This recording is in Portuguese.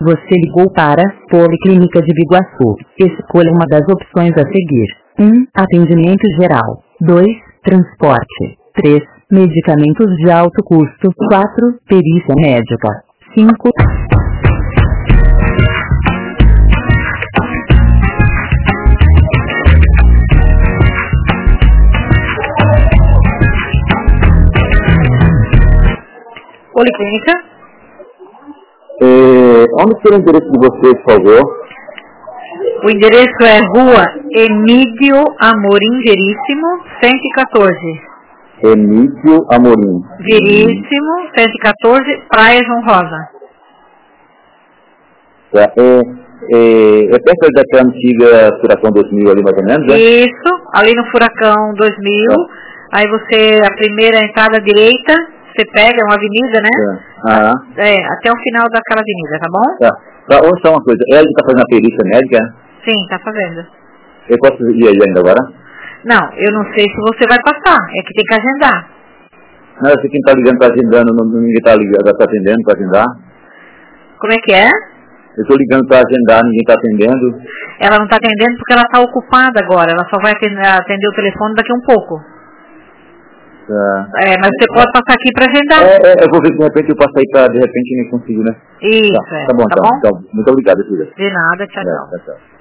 Você ligou para Policlínica de Biguaçu. Escolha uma das opções a seguir. 1. Atendimento geral. 2. Transporte. 3. Medicamentos de alto custo. 4. Perícia médica. 5. Policlínica. Onde fica o endereço de vocês, por favor? O endereço é Rua Emídio Amorim Veríssimo, 114. Emídio Amorim. Veríssimo, 114, Praia João Rosa. É perto daquela antiga Furacão 2000 ali, mais ou menos, né? Isso, ali no Furacão 2000. Aí você, a primeira entrada à direita, você pega, é uma avenida, né? Até o final daquela avenida, tá bom? Ouça uma coisa, ela está fazendo a perícia médica? Sim, tá fazendo. Eu posso ir aí ainda agora? Não, eu não sei se você vai passar, é que tem que agendar. Não, eu sei quem está ligando, está agendando, ninguém está ligando, está atendendo para agendar. Como é que é? Eu estou ligando para agendar, ninguém está atendendo. Ela não está atendendo porque ela está ocupada agora, ela só vai atender o telefone daqui um pouco. Mas você pode passar aqui para agendar. Eu vou ver se de repente eu passo aí para de repente nem consigo, né? Isso, tá bom, tá bom? Então, muito obrigado, filha. De nada, tchau, tchau. Tchau.